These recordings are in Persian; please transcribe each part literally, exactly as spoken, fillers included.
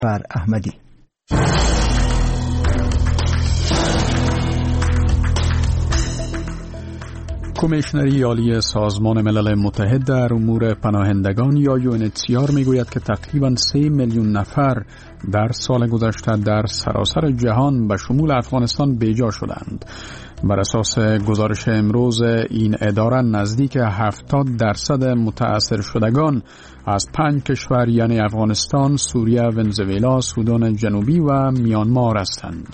جعفر احمدی. کمیشنری عالی سازمان ملل متحد در امور پناهندگان یا یو ان اچ سی آر میگوید که تقریباً سه میلیون نفر در سال گذشته در سراسر جهان به شمول افغانستان بیجا شدند. بر اساس گزارش امروز این اداره نزدیک هفتاد درصد متأثر شدگان از پنج کشور یعنی افغانستان، سوریه، ونزوئلا، سودان جنوبی و میانمار هستند.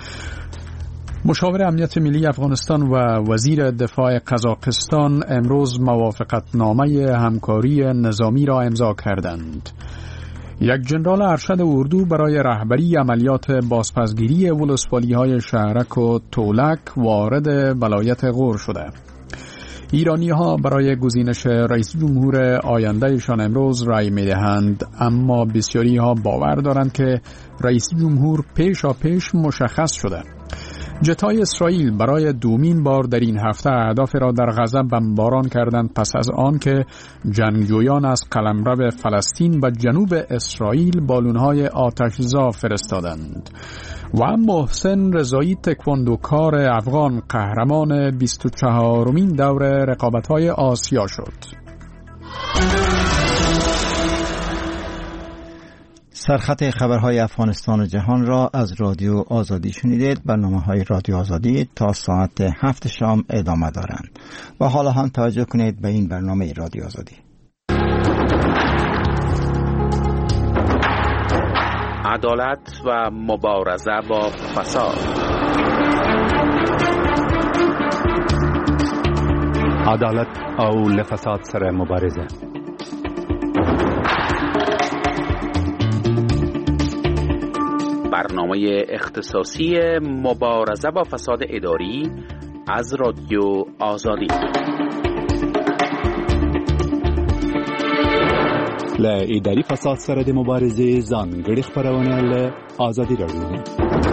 مشاور امنیت ملی افغانستان و وزیر دفاع قزاقستان امروز موافقتنامه همکاری نظامی را امضا کردند. یک جنرال ارشد اردو برای رهبری عملیات بازپسگیری ولسوالی‌های شهرک و تولک وارد ولایت غور شده. ایرانی‌ها برای گزینش رئیس جمهور آیندهشان امروز رأی می‌دهند، اما بسیاری‌ها باور دارند که رئیس جمهور پیشا پیش مشخص شده. جت‌های اسرائیل برای دومین بار در این هفته اهداف را در غزه بمباران کردند پس از آن که جنگجویان از قلمرو فلسطین و جنوب اسرائیل بالون‌های آتش‌زا فرستادند. و محسن رضایی تکواندوکار افغان قهرمان بیست و چهارمین دور رقابت‌های آسیا شد. سرخط خبرهای افغانستان و جهان را از رادیو آزادی شنیدید. برنامه‌های رادیو آزادی تا ساعت هفت شام ادامه دارند و حالا هم توجه کنید به این برنامه رادیو آزادی. عدالت و مبارزه با فساد. عدالت او لفساد سره مبارزه. برنامه اختصاصی مبارزه با فساد اداری از رادیو آزادی. ل اداری فساد سره د مبارزې ځانګړي خبرونه له آزادي راډیو.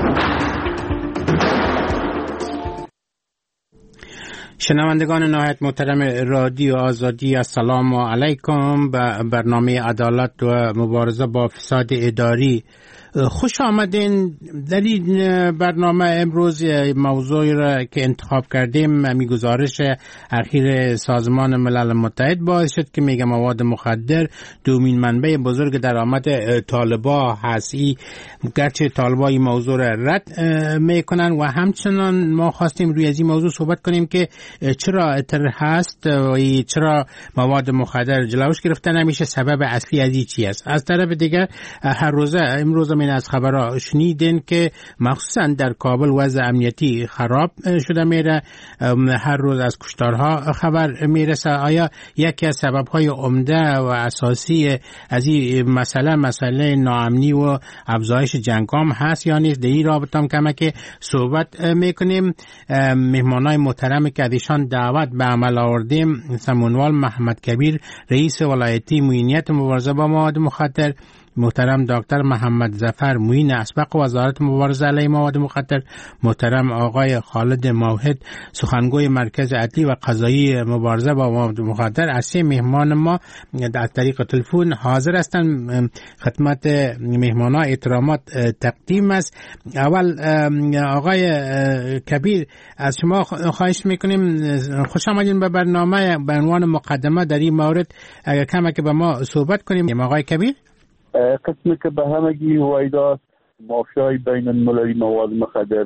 شنوندگان نهایت محترم رادیو آزادی، السلام علیکم. به برنامه عدالت و مبارزه با فساد اداری خوش آمدین. در این برنامه امروز موضوعی را که انتخاب کردیم می گزارش اخیر سازمان ملل متحد باعث شد که میگه مواد مخدر دومین منبع بزرگ درآمد طالبا هست. گرچه طالبا این موضوع را رد میکنن و همچنان ما خواستیم روی از این موضوع صحبت کنیم که چرا اتر هست و چرا مواد مخدر جلوش گرفته نمیشه، سبب اصلی از این چی است. از طرف دیگر هر روزه امروز من از خبرها شنیدین که مخصوصا در کابل وضع امنیتی خراب شده میره، هر روز از کشتارها خبر میرسه. آیا یکی از سببهای عمده و اساسی از این مسئله مسئله ناامنی و افزایش جنگ هم هست یا نیست؟ در این رابطه هم کمک صحبت میکنیم. مهمانای محترم که ازشان دعوت به عمل آوردیم، سمونوال محمد کبیر رئیس ولایتی معینیت مبارزه با مواد مخدر، محترم دکتر محمد ظفر معین اسبق وزارت مبارزه علیه مواد مخدر، محترم آقای خالد موحد سخنگوی مرکز عدلی و قضایی مبارزه با مواد مخدر. از سه مهمان ما در طریق تلفن حاضر هستند. خدمت مهمانان احترامات تقدیم است. اول آقای کبیر از شما خواهش میکنیم خوش آمدین به برنامه. به عنوان مقدمه در این مورد اگر کمی که به ما صحبت کنیم. آقای کبیر، قسمی که به همگی هویداست مافیای بین المللی مواد مخدر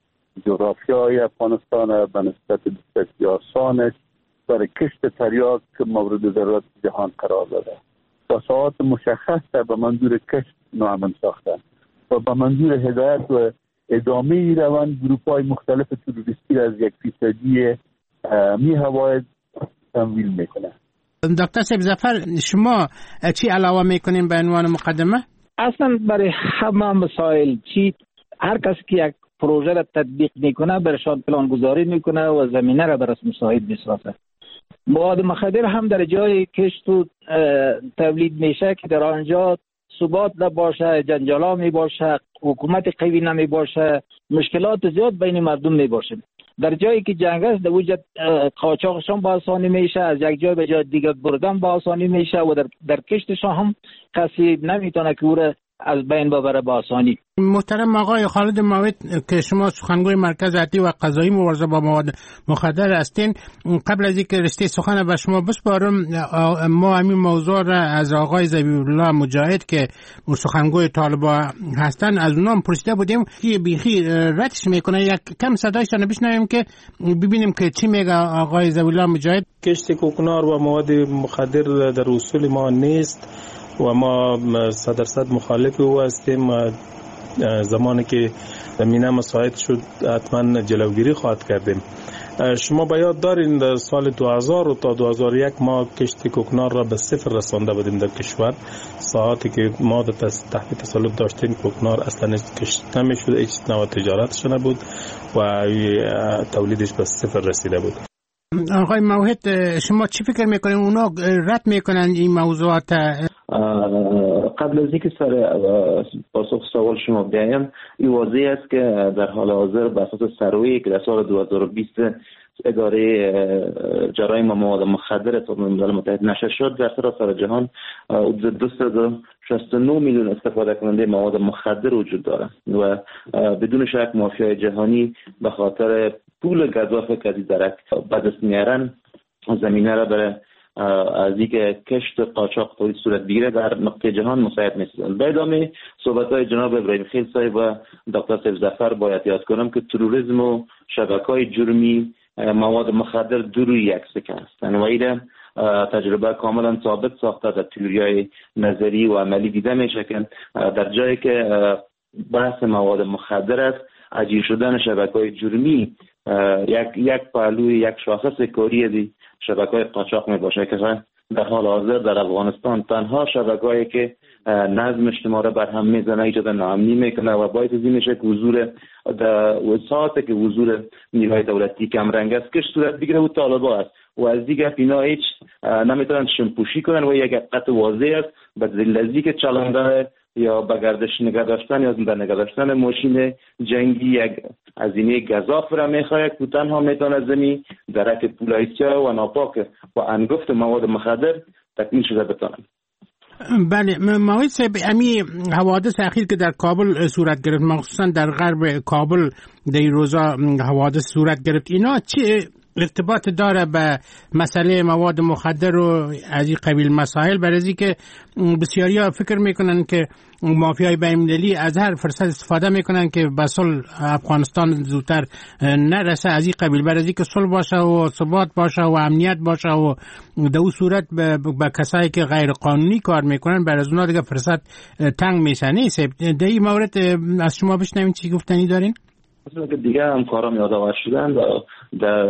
جغرافیای افغانستان به نسبت بسیاری آسانش برای کشت تریاک که مورد ضرورت جهان قرار داده و ساعات مشخص به منظور کشت ناامن ساختن و به منظور هدایت و ادامه روند گروپ‌های مختلف تروریستی از یک فیصدی می هواید تمویل میکنه. دکتر صاحب ظفر، شما چی علاوه میکنین به عنوان مقدمه؟ اصلا برای همه مسائل چی هر کسی که یک پروژه را تطبیق میکنه برشان پلان گذاری میکنه و زمینه را برای مساعد میسازه. مواد مخدر هم در جای کشت و تولید میشه که در آنجا ثبات نباشه، جنجالا میباشه، حکومت قوی نمیباشه، مشکلات زیاد بین مردم میباشه. در جایی که جنگ است در وجود قاچاقشان با آسانی میشه، از یک جای به جای دیگر بردن با آسانی میشه و در, در کشتشان هم کسی نمیتونه که او را از بین ببره با آسانی. محترم آقای خالد موعد که شما سخنگوی مرکز عدلی و قضایی مبارزه با مواد مخدر هستین، قبل از اینکه رشته سخن به شما بسپارم، ما همین موضوع را از آقای ذبیح‌الله مجاهد که سخنگوی طالبان هستن از اونام پرسیده بودیم که بیخی ردش میکنه. یک کم صدایشان بشنویم که ببینیم که چی میگه آقای ذبیح‌الله مجاهد. کشت کوکنار و مواد مخدر در اصول ما نیست و ما صد درصد مخالف او هستیم. زمانی که زمینه مساعد شد حتما جلوگیری خواهد کردیم. شما به یاد دارین در سال دو هزار و تا دو هزار و یک ما کشت کوکنار را به صفر رسانده بودیم در کشور. ساعتی که ما تحت تسلط داشتیم کوکنار اصلا کشت نمیشد، هیچ نوع تجارتش نبود و تولیدش به صفر رسیده بود. آقای موحد شما چی فکر میکنین اونا رد میکنن این موضوعات؟ قبل از اینکه سر پاسخ سوال شما بیایم، این واضح است که در حال حاضر بر اساس سروی که در سال دو هزار و بیست اداره جرایم مواد مخدر سازمان ملل متحد نشر شد، در سراسر جهان حدود دویست و شصت و نه میلیون استفاده کننده مواد مخدر وجود دارند و بدون شک مافیای جهانی به خاطر پول گزاف که از درک به دست میارن زمینه را برای از اینکه کشت قاچاق تولید صورت بگیره در نقطه جهان مساعد می‌سازند. به ادامه صحبت‌های جناب ابراهیم خیل صاحب و دکتر سیف ظفر باید یاد کنم که تروریسم و شبکه‌های جرمی مواد مخدر دو روی یک سکه هستند و این تجربه کاملا ثابت ساخته در تئوری‌های نظری و عملی دیده میشه که در جایی که بحث مواد مخدر است، عجیب شدن شبکه‌های جرمی یک یک پهلوی یک شاخص کاری دی شبکه‌های قاچاق می باشه که در حال حاضر در افغانستان تنها شبکه‌ای که نظم اجتماعی را برهم میزنه، ایجاد ناامنی میکنه و باعث این میشه که حضور در وساطی که حضور نیروهای دولتی کم رنگ است که صورت بگیره و طالبان است و از دیگه اینا هیچ نمیتونن شمپوشی کنن و یک قطع واضح است به دلیل که چالنده یا به گردش نگه داشتن یا در نگه داشتن ماشین جنگی یک هزینه گزاف را میخواد که تنها میتونه زمین درک پولایسیا و ناپاک و انگفت مواد مخدر تکمیل شده بتانه. بله موعد صاحب، امی حوادث اخیر که در کابل صورت گرفت، مخصوصا در غرب کابل در روزا حوادث صورت گرفت، اینا چه ارتباط داره به مسئله مواد مخدر و از این قبیل مسائل؟ برای که بسیاری ها فکر میکنن که مافیای بین‌المللی از هر فرصت استفاده میکنن که به صلح افغانستان زودتر نرسه از این قبیل، برای که صلح باشه و ثبات باشه و امنیت باشه و در اون صورت به کسایی که غیر قانونی کار میکنن برای اونا دیگه فرصت تنگ میشه. نیست در این مورد از شما بشنوین چی گفتنی دارین؟ مثلا که دیگه همکارام یادآور شدن در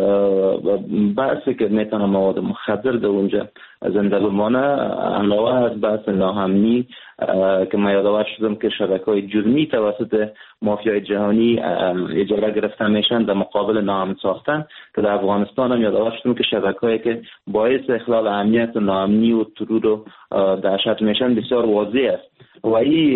بحثی که میتونه مواد مخدر در اونجا زنده بمانه، علاوه از بحث ناامنی که من یادآور شدم که شبکه‌های جرمی توسط مافیای جهانی اجاره گرفته میشن در مقابل ناامن ساختن، که در افغانستان هم یادآور شدم که شبکه‌ای که باعث اخلال امنیت و ناامنی و ترور و دهشت میشن بسیار واضح است و این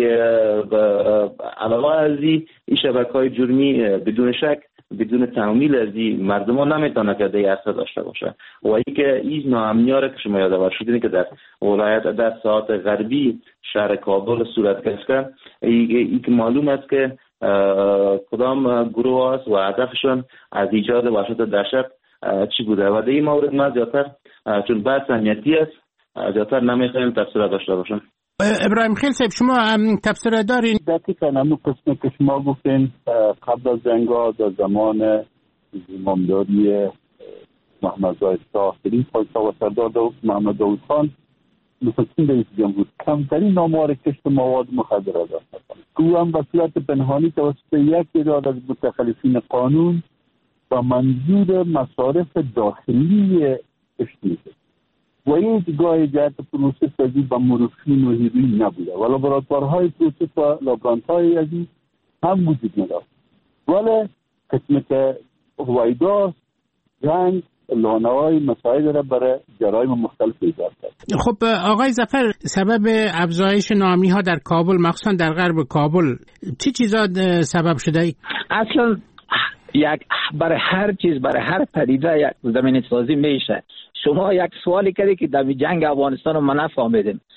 علاوه از این شبکه‌های جرمی بدون شک بدون تعمیل از این مردم ها نمیتونه که دیگه اثر داشته باشه و این که این ناامنی‌ها را که شما یادآور شدین که در ولایت در ساعت غربی شهر کابل صورت گرفته، این که معلوم است که کدام گروه است و هدفشون از ایجاد وحشت و دهشت چی بوده و در این مورد ما زیادتر چون بحث امنیتی است زیادتر نمیخوایم تفسیر داشته باشم. ابراهیم خیل صاحب شما تفسیر دارین؟ دقیقاً همون قسمی که شما گفتین قبل از جنگا در زمان زمامداری محمد زاید شاه شریف پایتخت و سردار داود محمد داود خان مسلسل رئیس جمهور کمترین آمار کشت مواد مخدر را داشت که او هم به صورت پنهانی توسط یک تعداد از متخلفین قانون و منظور مصارف داخلی کشت میشه و این گاهی جهت پروسس ازی با مورفین و هیروین نبوده و لابراتوارهای پروسس و لابرانتهای ازی هم وجود نداشت، ولی قسمی که هوایداست جنگ لانه‌های مسائل را برای جرایم مختلف ایجاد کرد. خب آقای ظفر، سبب افزایش ناامنی ها در کابل مخصوصا در غرب کابل چی چیزا سبب شده ای؟ اصلا یک برای هر چیز برای هر پدیده یک زمینه سازی میشه. شما یک سوالی کردی که در جنگ افغانستان رو ما نفهمیدیم.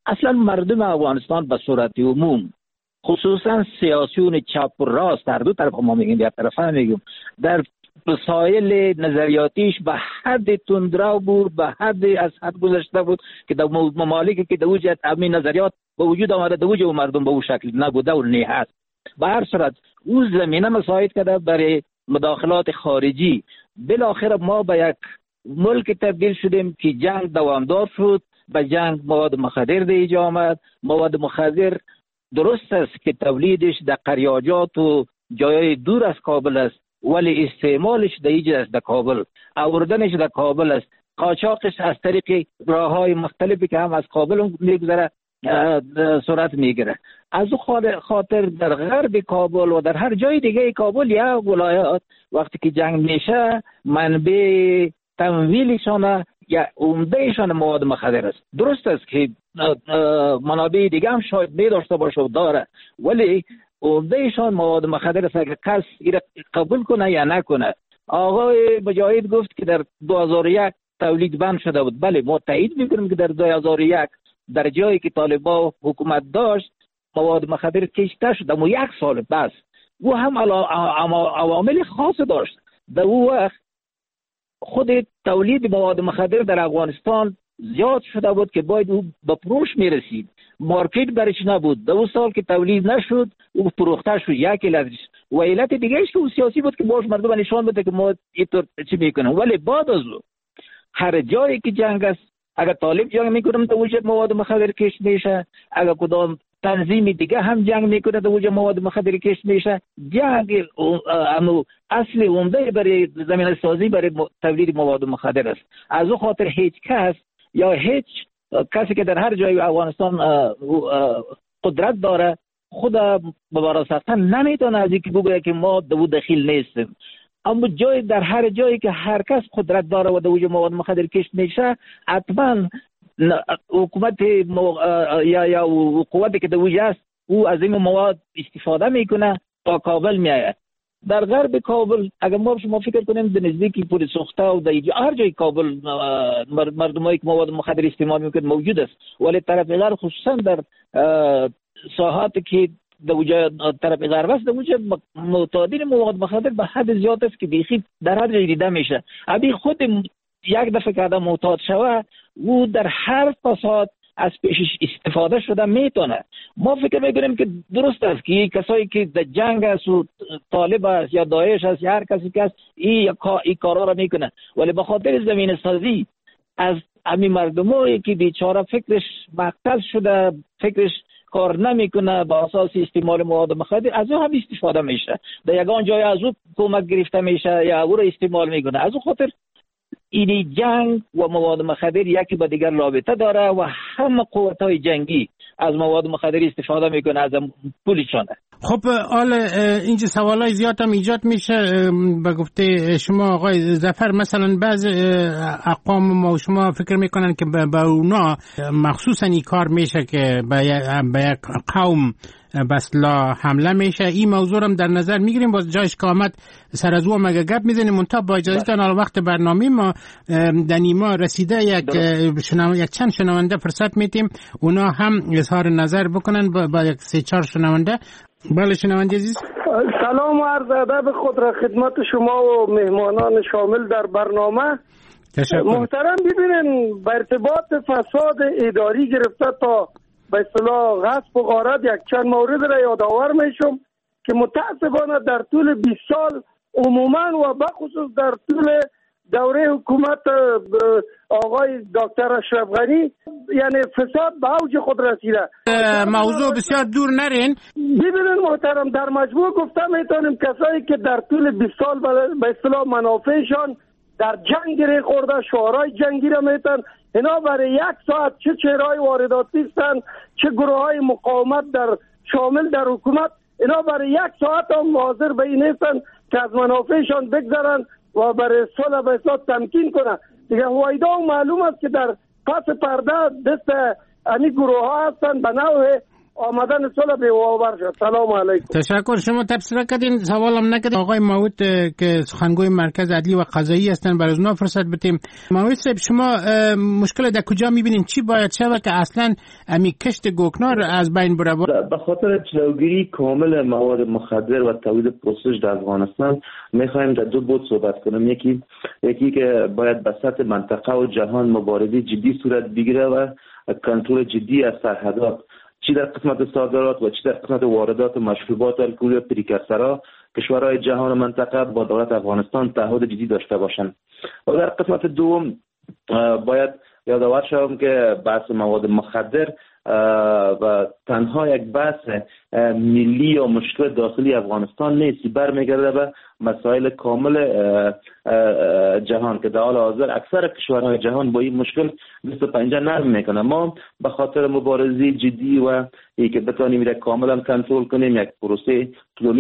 اصلا مردم افغانستان به صورت عموم، خصوصا سیاسیون چپ و راست، در دو طرف ما میگیم، در طرف هم میگیم، در مسائل نظریاتیش به حد تندرو بود، به حد از حد گذشته بود که در ممالکی که در وجود همین نظریات به وجود آمده در وجود مردم به اون شکل نبوده و نه هست. به هر صورت او زمینه مساعد کرده برای مداخلات خارجی. بالاخره ما به یک ملک تبدیل شدیم که جنگ دوامدار شد، به جنگ مواد مخدر دیگه آمد. مواد مخدر درست است که تولیدش در قریاجات و جای دور از کابل است، ولی استعمالش در اینجا است، در کابل. آوردنش در کابل است. قاچاقش از طریق راه‌های مختلفی که هم از کابل میگذره صورت میگیره. از او خاطر در غرب کابل و در هر جای دیگه کابل یا ولایات وقتی که جنگ میشه، منبع تمویلشان یا عمدهشان مواد مخدر است. درست است که منابع دیگه هم شاید نداشته باشه و داره، ولی عمدهشان مواد مخدر است که کس ایره قبول کنه یا نکنه. آقای مجاهد گفت که در دو هزار و یک تولید بند شده بود. بله، ما تایید میکنیم که در دو هزار و یک در جایی که طالبان حکومت داشت مواد مخدر کشته شد، اما یک سال بس. او هم عوامل خاص داشت. در او وقت خود تولید مواد مخدر در افغانستان زیاد شده بود که باید او به فروش میرسید، مارکت برش نبود. در اون سال که تولید نشد او فروخته شد. یک علتش و علت دیگه ایش که او سیاسی بود که باش مردم نشان بده که ما اینطور چی میکنیم. ولی بعد از او هر جایی که جنگ است، اگر طالب جنگ میکنه در وجود مواد مخدر کش میشه، اگر کدام تنظیم دیگه هم جنگ میکنه در وجود مواد مخدر کش میشه. جنگ امو اصل عمده برای زمینه سازی برای تولید مواد مخدر است. از او خاطر هیچ کس یا هیچ کسی که در هر جای افغانستان قدرت داره خود مبارزه نمیتونه از اینکه بگه که ما دو دخیل نیستیم. اما جای در هر جایی که هر کس قدرت داره و در وجود مواد مخدر کش میشه، حتما حکومت یا یا قوتی که در وجود است او از این مواد استفاده میکنه تا کابل میآید. در غرب کابل اگر ما شما فکر کنیم در نزدیکی پول سوخته و در هر جای کابل مردمایی که مواد مخدر استعمال میکنه موجود است، ولی طرف غرب خصوصا در ساحاتی که در وجود طرف غرب است در وجود معتادین مواد مخدر به حد زیاد است که بیخی در هر جای دیده میشه. ابی خود یک دفعه که آدم معتاد شوه او در هر فساد از پیشش استفاده شده میتونه. ما فکر میکنیم که درست است که کسایی که در جنگ است و طالب است یا داعش است یا هر کسی که است این ای کارا را میکنه، ولی به خاطر زمین سازی از همین مردمایی که بیچاره فکرش مقتل شده، فکرش کار نمیکنه با اساس استعمال مواد مخدر، از او هم استفاده میشه. در یگان جای از او کمک گرفته میشه یا او را استعمال میکنه. از او خاطر این جنگ و مواد مخدر یکی با دیگر رابطه داره و همه قوت‌های جنگی از مواد مخدر استفاده میکنه از پولشانه. خب حالا اینجا سوالای زیاد هم ایجاد میشه. به گفته شما آقای ظفر، مثلا بعض اقوام ما و شما فکر میکنن که به اونا مخصوصا این کار میشه که به یک قوم بسلا حمله میشه. این موضوع هم در نظر میگیریم، باز جایش که آمد سر از او مگه گپ میزنیم. منتها با اجازهتان حالا وقت برنامه ما در نیما رسیده، یک شنو... یک چند شنونده فرصت میتیم اونا هم اظهار نظر بکنن با, با یک سه چهار شنونده. بله شنونده عزیز، سلام و عرض ادب خود را خدمت شما و مهمانان شامل در برنامه. تشکر. محترم ببینن به ارتباط فساد اداری گرفته تا به اصطلاح غصب و غارت یک چند مورد را یادآور میشم که متاسفانه در طول بیست سال عموما و بخصوص در طول دوره حکومت آقای دکتر اشرف غنی یعنی فساد به اوج خود رسیده. موضوع بسیار دور نرین. ببینید محترم، در مجموع گفته میتونیم کسایی که در طول بیست سال به اصطلاح منافعشان در جنگ گره خورده، شعارهای جنگی را میتن، اینا برای یک ساعت چه چهرهای وارداتی هستند چه گروه های مقاومت در شامل در حکومت، اینا برای یک ساعت هم حاضر به این هستند که از منافعشان بگذرن و برای صلح به اصلاح تمکین کنن. دیگه هویدا و معلوم است که در پس پرده دست امی گروه ها هستند به نوع آمدن صلح بی‌آور شد. سلام علیکم. تشکر. شما تبصره کردین، سوالم نکردین. آقای ماوت که سخنگوی مرکز عدلی و قضایی هستن، برای اونا فرصت بدیم. ماوت صاحب، شما مشکل در کجا میبینین؟ چی باید شود که اصلا امی کشت گوکنار از بین بره؟ به خاطر جلوگیری کامل مواد مخدر و تولید پرسش در افغانستان میخوایم در دو بود صحبت کنیم. یکی یکی که باید به سطح منطقه و جهان مبارزه جدی صورت بگیره و کنترل جدی از سرحدات، چی در قسمت صادرات و چی در قسمت واردات مشروبات الکلی و پریکرسرها، کشورهای جهان و منطقه با دولت افغانستان تعهد جدی داشته باشند. و در قسمت دوم باید یادآور شوم که بحث مواد مخدر و تنها یک بحث ملی و مشکل داخلی افغانستان نیست، برمیگرده به مسائل کامل جهان که در حال حاضر اکثر کشورهای جهان با این مشکل بیست و پنج نرم میکنه. ما به خاطر مبارزه جدی و ای که بتانیم را کاملا کنترل کنیم یک پروسه طولانی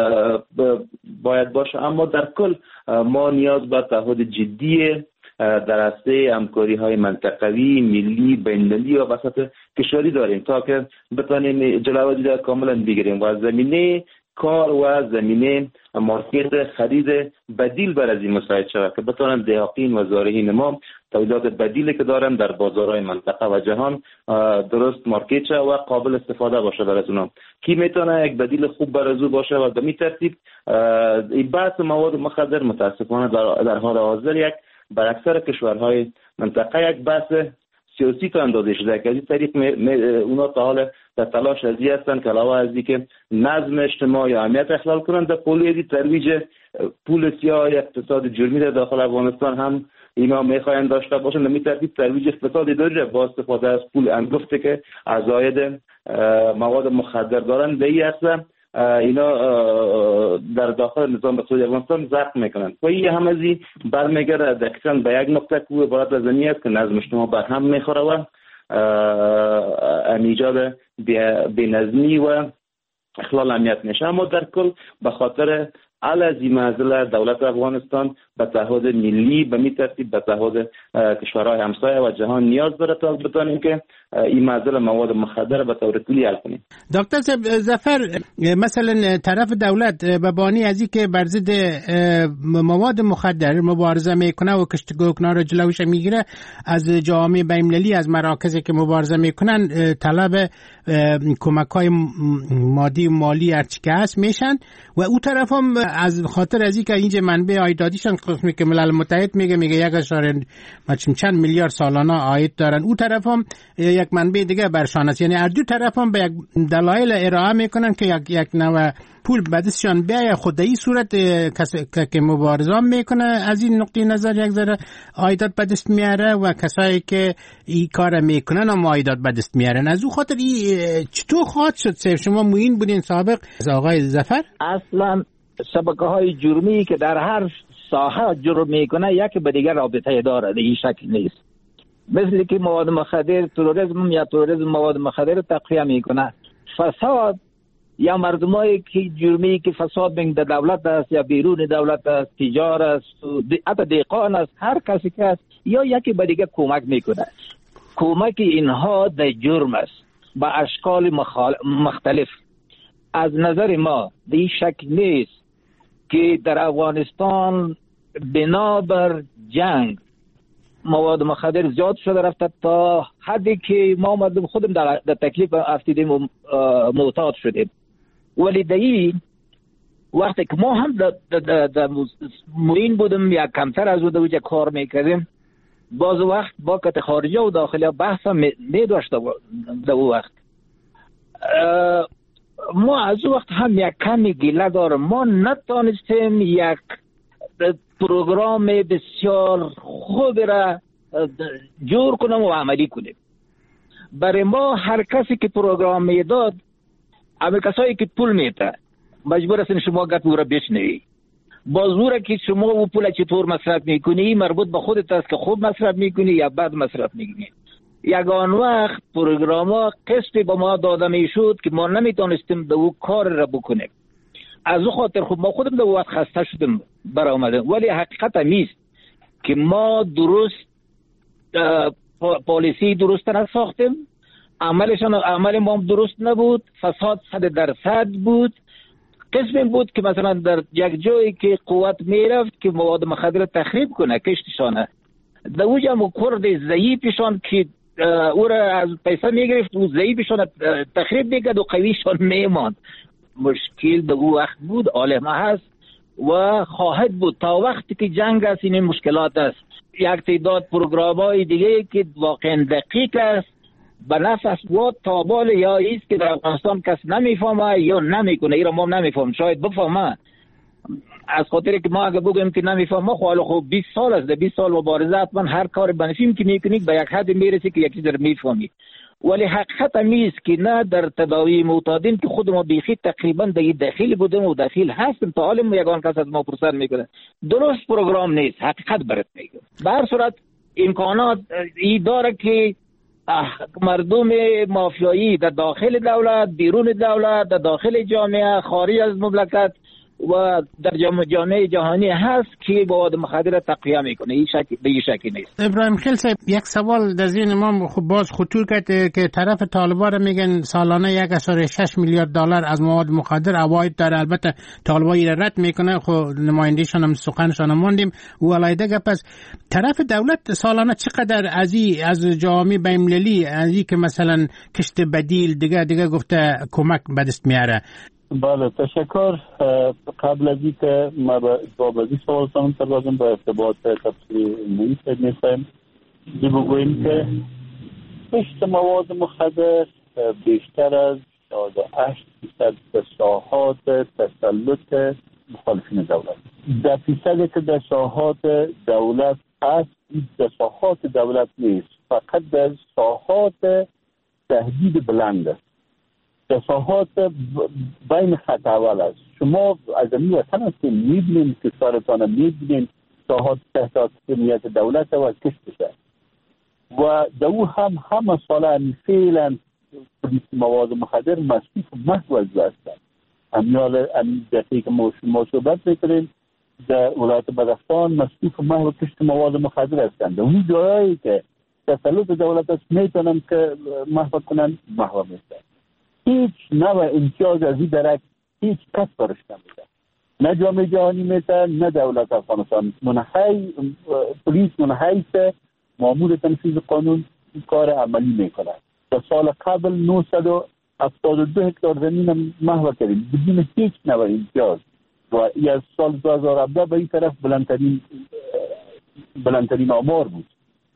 باید باشه، اما در کل ما نیاز به تعهد جدی در راسته همکاری های منطقوی، ملی، بین‌المللی و وسط کشوری داریم تا که بتانیم جلوی را کاملا بگیریم و زمینه کار و زمینه مارکت خرید بدیل بر از این مساعد شود که بتانند دهقین و زارعین ما تولیدات بدیلی که دارن در بازارهای منطقه و جهان درست مارکت شود و قابل استفاده باشه بر از اونها. کی میتونه یک بدیل خوب بر از او باشه و به این ترتیب این بحث مواد مخدر متاسفانه در, در حال حاضر یک بر اکثر کشورهای منطقه یک بحث سیاسی تا اندازه شده که از این طریق اونا تا حال در تلاش ازی هستند که علاوه از اینکه نظم اجتماعی یا امنیت اخلال کنند در پولی ترویج پول سیاه اقتصاد جرمی در داخل افغانستان هم اینا میخواین داشته باشند. در این ترتیب ترویج اقتصاد داره با استفاده از پول انگفته که عزاید مواد مخدر دارند به این اصل اینا در داخل نظام اقتصادی افغانستان زخم میکنند و این هم از این برمیگرده دقیقاً به یک نقطه که عبارت از این است که نظم اجتماعی بر هم میخوره و ایجاد بی‌نظمی و اخلال امنیت میشه. اما در کل به خاطر علاوه منزله دولت افغانستان به تعهد ملی به می ترتیب به تعهد کشورهای همسایه و جهان نیاز داره تا بتونیم که این معضل مواد مخدر به طور کلی حل کنیم. دکتر ظفر، مثلا طرف دولت به بانی از اینکه بر ضد مواد مخدر مبارزه میکنه و کشت گوکنا رو جلوش میگیره، از جامعه بین‌المللی از مراکزی که مبارزه میکنن طلب کمک‌های مادی و مالی هرچی که هست میشن و اون طرف هم از خاطر از اینکه اینجا منبع عایداتیشون قسمی که ملل متحد میگه میگه یک اشاره چند میلیارد سالانه عاید دارن، اون طرف هم یک منبع دیگه برشان است. یعنی هر دو طرف هم به یک دلایل ارائه میکنن که یک یک نوع پول به دستشان بیاید. خود این صورت که مبارزه میکنه از این نقطه نظر یک ذره عایدات به دست میاره و کسایی که این کار میکنن هم عایدات به دست میارن. از اون خاطر چطور خواهد شد؟ شما معین بودین سابق آقای ظفر؟ اصلا شبکه های جرمی که در هر ساحه جرم میکنه یکی به دیگر رابطه داره، این شکل نیست. مثل که مواد مخدر تروریسم یا تروریسم مواد مخدر تقویه میکنه، فساد یا مردمایی که جرمی که فساد بین در دولت است یا بیرون دولت است، تجار است، حتی دیقان است، هر کسی که است یا یکی به دیگر کمک میکنه. کمک اینها در جرم است با اشکال مختلف. از نظر ما این شک نیست که در افغانستان بنابر جنگ مواد مخدر زیاد شده رفته تا حدی که ما مردم خودم در, در تکلیف افتیدیم و معتاد شدیم. ولی در این وقتی که ما هم در معین بودیم یا کمتر از او در کار میکردیم، باز وقت با کت خارجه و داخلی بحث هم می داشته در او وقت. ما از او وقت هم یک کمی گله دارم، ما نتانستیم یک پروگرام بسیار خوب را جور کنم و عملی کنیم. برای ما هر کسی که پروگرام میداد، اما کسایی که پول میده مجبور هستین شما گفت او را بشنوی. بازوره که شما او پول چطور مصرف میکنی مربوط به خودت است که خوب مصرف میکنی یا بد مصرف میکنی. یگان وقت پروگرام ها قسطی به ما داده میشد که ما نمیتونستیم دو او کار را بکنیم. از او خاطر خود ما خودم دو وقت خسته شدیم برآمدیم. ولی حقیقت همیست که ما درست پالیسی درست نساختیم عملشان عمل ما درست نبود، فساد صد درصد بود. قسمی بود که مثلا در یک جایی که قوت میرفت که مواد مخدر تخریب کنه کشتشانه، در اوجا مکرد ضعیفشان که او را از پیسه میگرفت و ضعیفشان تخریب میکرد و قویشان میماند. مشکل در او وقت بود، عالمه هست و خواهد بود تا وقتی که جنگ است. این مشکلات است. یک تعداد پروگرام های دیگه که واقعا دقیق است به نفع اسوات تابال یا ایست که در افغانستان کس نمیفهمه یا نمیکنه. ایرا ما نمیفهم، شاید بفهمه. از خاطر که ما اگه بگیم که نمیفهمه خب خب بیست سال است، در بیست سال مبارزه حتما هر کار بنفیم که میکنید به یک حد میرسی که یکی در میفهمی. ولی حقیقت همیست که نه در تداوی معتادین که خود ما بیخی تقریبا در داخل بودیم و داخل هستیم تا حال یگان کس از ما پرسد میکنه. درست پروگرام نیست، حقیقت برات میگم. به هر صورت امکانات ای داره که مردم مافیایی در داخل دولت، بیرون دولت، در داخل جامعه، خارج از مملکت و در جامعه جهانی هست که مواد مخدر تقویه میکنه. این شک به این شکی نیست. ابراهیم خیل صاحب، یک سوال در ذهن ما خب باز خطور کرد که طرف طالبان را میگن سالانه یک و شش میلیارد دلار از مواد مخدر عواید داره. البته طالبان را رد میکنه، خب نمایندهشان هم سخنشان ماندیم و علیده گپ است. طرف دولت سالانه چقدر از از جامعه بین‌المللی از این که مثلا کشت بدیل دیگه دیگه گفته کمک به دست میاره؟ بله تشکر. قبل از اینکه ما به جواب از این سوالتان پردازم به ارتباط تفسیر علمی می‌خوایم بگوییم که کشت مواد مخدر بیشتر از شصت و هشت درصد تساهات تسلط مخالفین دولت. در فیصدی که در ساحات دولت است، این در ساحات دولت نیست، فقط در ساحات تهدید بلند است. ساحات بین خط اول است. شما از این وطن هستین، میبینین که سارتان میبینین ساحات تحت حاکمیت دولت و کشتشه و دو هم همه ساله فعلا پلیس مواد مخدر مصروف محو از هستند. امیال امی دقیقی که ما شما صحبت میکنیم در ولایت بدخشان مصروف محو کشت مواد مخدر هستند. در اون جایی که تسلط دولت است میتونن که محو کنن محو میشن. هیچ نوع امتیاز از این درک هیچ کس برش نمیده، نه جامعه جهانی میده نه دولت افغانستان. منحی پلیس منحیث مامور تنفیذ قانون کار عملی میکنه. در سال قبل نهصد و هفتاد و دو هکتار زمین محو کردیم بدون هیچ نوع امتیاز و این از سال دو هزار و هفده به این طرف بلندترین بلندترین آمار بود.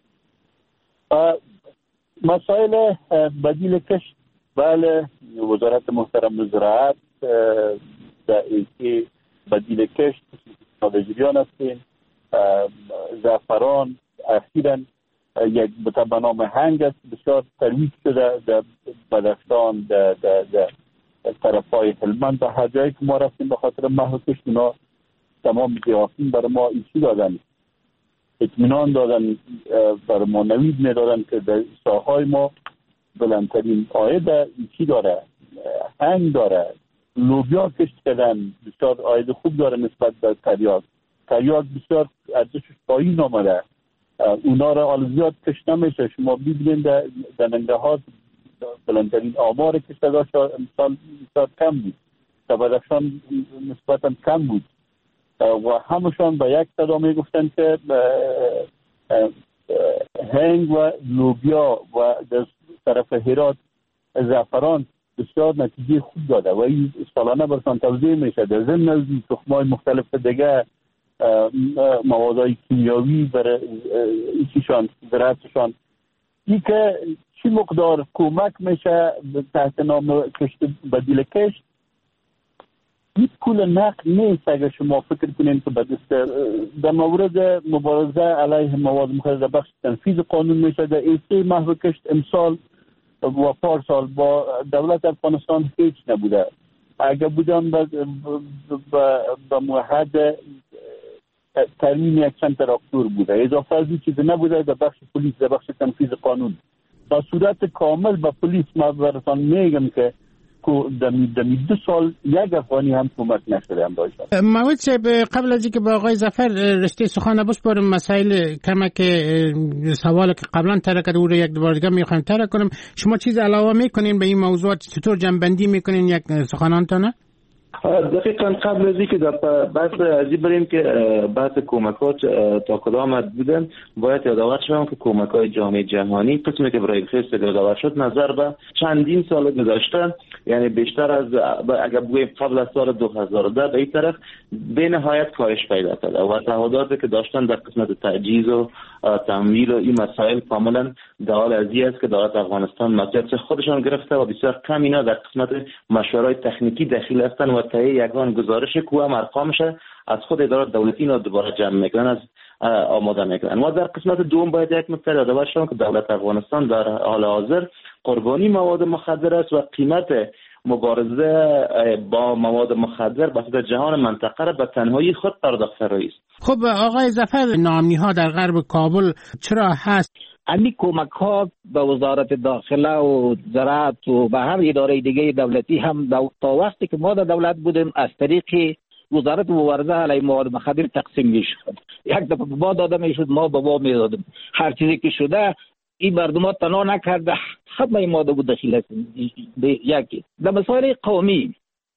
مسائل بدیل کشت، بله وزارت محترم زراعت در اینکه بدیل کشت ساده جریان هستین. زعفران اخیراً یک بوته به نام هنگ است بسیار ترویج شده در بدخشان، در طرفهای هلمند، در هر جایی که ما رفتیم به خاطر محو کشت اونا تمام زیافین برای ما ایشی دادن، اطمینان دادن، برای ما نوید میدادن که در ساحهای ما بلندترین آید ایچی داره، هنگ داره، لوبیا کشت کردن بسیار آید خوب داره نسبت به تریاک. تریاک بسیار ارزشش پایین آمده، اونا را حال زیاد کشت نمیشه. شما ببینید در ننگرهار بلندترین آمار کشتگاه امسال بسیار کم بود، در بدخشان نسبتا کم بود و همشان به یک صدا میگفتن که هنگ و لوبیا و در طرف هرات زعفران بسیار نتیجه خوب داده و این سالانه برسان توضیح میشه. در ضمن از تخم‌های مختلف دیگه، موادهای کیمیاوی برای ایشان زراعتشان، این که چی مقدار کمک میشه تحت نام کشت بدیل کشت، این پول نقد نیست. اگر شما فکر کنید که به دست در مورد مبارزه علیه مواد مخدر در بخش تنفیذ قانون میشه، در ایسته محو کشت امسال و پارسال با دولت افغانستان هیچ نبوده. اگر بودن به موحد ترمیم یک چند تراکتور بوده، اضافه از این چیز نبوده در بخش پلیس، در بخش تنفیذ قانون. با صورت کامل با پلیس ما براتان میگم که دمی دمی دو سال یک افغانی هم کمک نشده هم داشتن. موید صاحب قبل از اینکه با آقای ظفر رشته سخن بسپارم مسائل کمک سوال که قبلا طرح کرده او رو یک دوباره دیگه میخوایم طرح کنم، شما چیز علاوه میکنین به این موضوعات؟ چطور جنبندی میکنین یک سخنانتانه؟ دقیقا قبل از اینکه در بحث ازی بریم که بحث کمکات تا کدام حد بودن، باید یادآور شوم که کمک‌های جامعه جهانی قسمی که برای خیست یادآور شد نظر به چندین سال گذشته، یعنی بیشتر از اگر بگویم قبل از سال دو هزار و ده به این طرف به نهایت کاهش پیدا کرده و تعهداتی که داشتن در قسمت تجهیز و تمویل و این مسائل کاملا در حال ازی است که دولت افغانستان مسئولیت خودشان گرفته و بسیار کم اینا در قسمت مشورهای تکنیکی دخیل هستن و تهیه یگان گزارش که هم ارقامش از خود اداره دولتی اینا دوباره جمع میکنن، از آماده میکنن. ما در قسمت دوم باید یک نکته یادآور شوم که دولت افغانستان در حال حاضر قربانی مواد مخدر است و قیمت مبارزه با مواد مخدر بسیط جهان منطقه را به تنهایی خود پرداخت فرایی است. خب آقای ظفر، ناامنی ها در غرب کابل چرا هست؟ امی کمک ها به وزارت داخله و زراعت و به هر اداره دیگه دولتی هم تا وقتی که ما در دولت بودیم از طریق وزارت مبارزه علیه مواد مخدر تقسیم میشد. یک دفعه با داده میشد، ما به با میدادیم. هر چیزی که شده این مردم ها تنها نکرده، همه این ماده بود دخیل هست. یکی در مسائل قومی،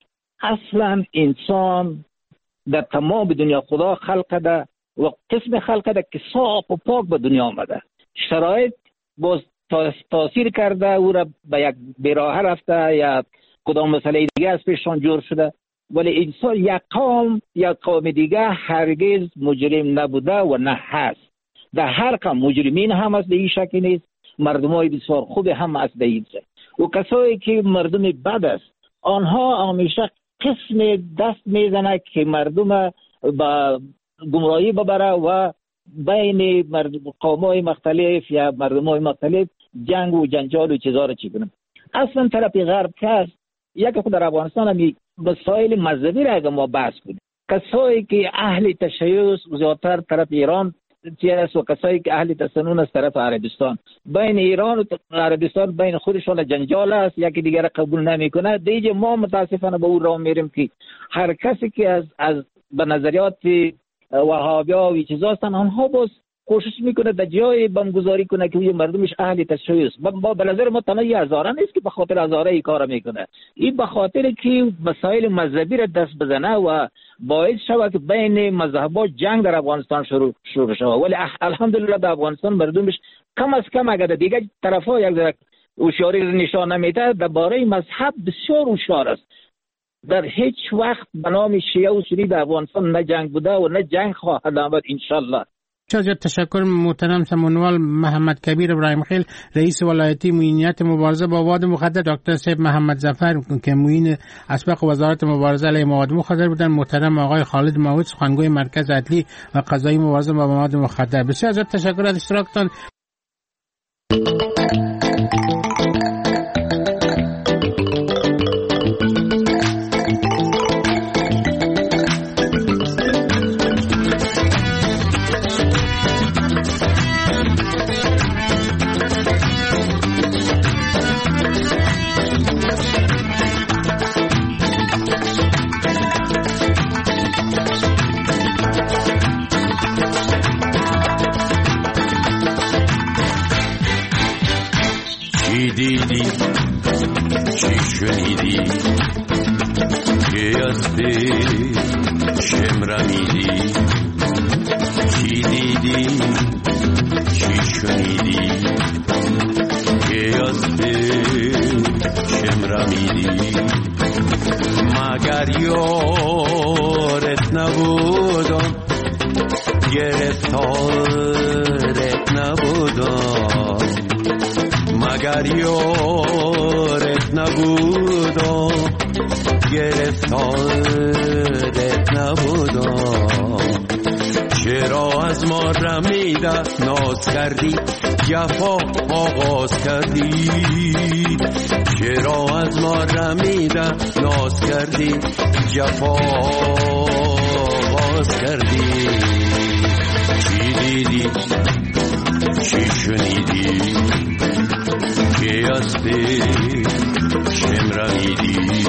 اصلا انسان در تمام دنیا خدا خلق ده و قسم خلق ده که صاف و پاک به دنیا آمده. شرایط باز تاثیر کرده او را به یک بیراه رفته یا کدام مسئله دیگه از پیششان جور شده، ولی انسان یک قوم یا قوم دیگه هرگز مجرم نبوده و نه هست. در هر قوم مجرمین هم از این شکل نیست، مردمای بسیار خوب هم از این شکل. و کسایی که مردم بد است آنها همیشه قسم دست میزنه که مردم با گمراهی ببره و بین قومای مختلف یا مردمای مختلف جنگ و جنجال و چیزا رو چی کنم. اصلا طرف غرب که هست، یک خود در افغانستان همی مسائل مذهبی را اگر ما بحث کنیم، کسایی که اهل تشیع زیادتر طرف ایران است و کسایی که اهل تسنن از طرف عربستان، بین ایران و عربستان بین خودشان جنجال است، یکی دیگر را قبول نمیکنه. دیگه ما متاسفانه به اون راه میریم که هر کسی که از از به نظریات وهابیا و چیزا هستن، آنها باز کوشش میکنه در جای بمگذاری کنه که مردمش اهل تشیع است. با به نظر ما تنها هزاره نیست که به خاطر هزاره ای کار میکنه، این به خاطر که مسائل مذهبی را دست بزنه و باعث شود که بین مذهب‌ها جنگ در افغانستان شروع شروع شود. ولی الحمدلله در افغانستان مردمش کم از کم اگر دیگه طرفا یک ذره هوشیاری نشان نمیده، درباره مذهب بسیار هوشیار است. در هیچ وقت به نام شیعه و سنی در افغانستان نه جنگ بوده و نه جنگ خواهد آمد انشالله. چه تشکر محترم سمونوال محمد کبیر ابراهیم خیل، رئیس ولایتی معینیت مبارزه با مواد مخدر، دکتر سیب محمد ظفر که معین اسبق وزارت مبارزه علیه مواد مخدر بودن، محترم آقای خالد موعود سخنگوی مرکز عدلی و قضایی مبارزه با مواد مخدر. بسیار از تشکر از اشتراکتان. دیدی چی شنیدی که از دشم رمیدی، چی دیدی چی شنیدی که از دشم رمیدی، مگر یارت نبودم گرفتارت نبودم، مگر یارت نبودم گرفتارت نبودم، چرا از ما رمیده ناز کردی جفا آغاز کردی، چرا از ما رمیده ناز کردی جفا آغاز کردی، چی دیدی چی شنیدی که از پی شم رمیدی